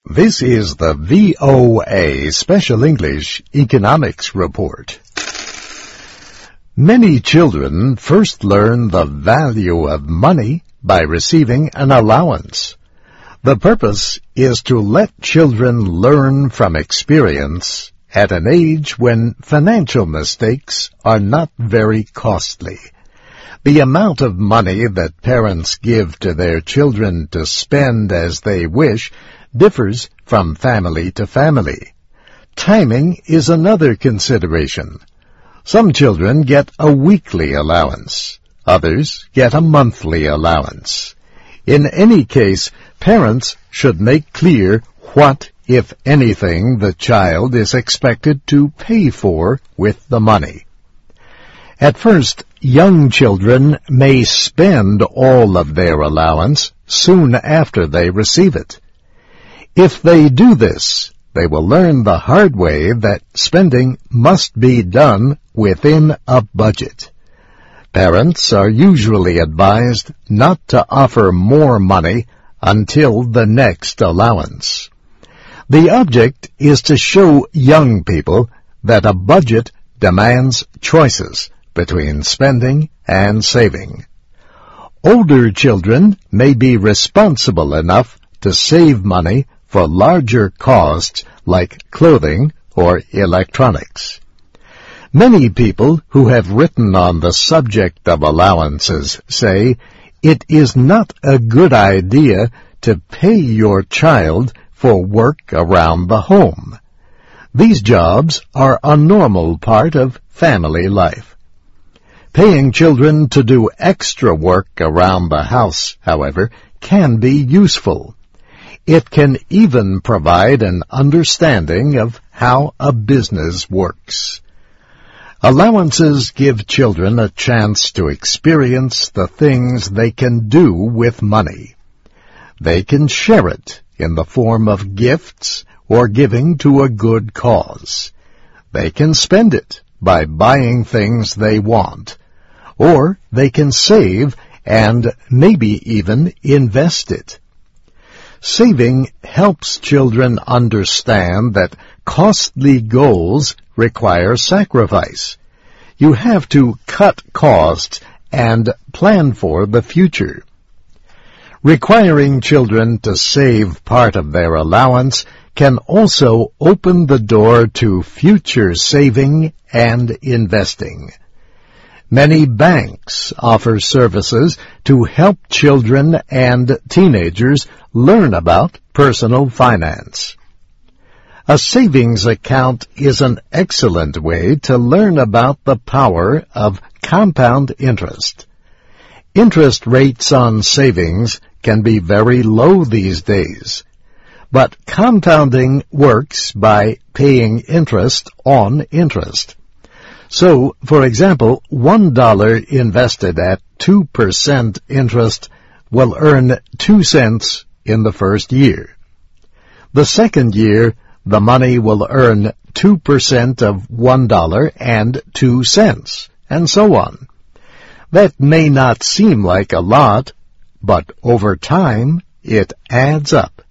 This is the VOA Special English Economics Report. Many children first learn the value of money by receiving an allowance. The purpose is to let children learn from experience at an age when financial mistakes are not very costly. The amount of money that parents give to their children to spend as they wish differs from family to family. Timing is another consideration. Some children get a weekly allowance. Others get a monthly allowance. In any case, parents should make clear what, if anything, the child is expected to pay for with the money. At first, young children may spend all of their allowance soon after they receive it. If they do this, they will learn the hard way that spending must be done within a budget. Parents are usually advised not to offer more money until the next allowance. The object is to show young people that a budget demands choices between spending and saving. Older children may be responsible enough to save money for larger costs like clothing or electronics. Many people who have written on the subject of allowances say it is not a good idea to pay your child for work around the home. These jobs are a normal part of family life. Paying children to do extra work around the house, however, can be useful. It can even provide an understanding of how a business works. Allowances give children a chance to experience the things they can do with money. They can share it in the form of gifts or giving to a good cause. They can spend it by buying things they want, or they can save and maybe even invest it. Saving helps children understand that costly goals require sacrifice. You have to cut costs and plan for the future. Requiring children to save part of their allowance can also open the door to future saving and investing. Many banks offer services to help children and teenagers learn about personal finance. A savings account is an excellent way to learn about the power of compound interest. Interest rates on savings can be very low these days, but compounding works by paying interest on interest. So, for example, $1 invested at 2% interest will earn 2 cents in the first year. The second year, the money will earn 2% of $1 and 2 cents, and so on. That may not seem like a lot, but over time, it adds up.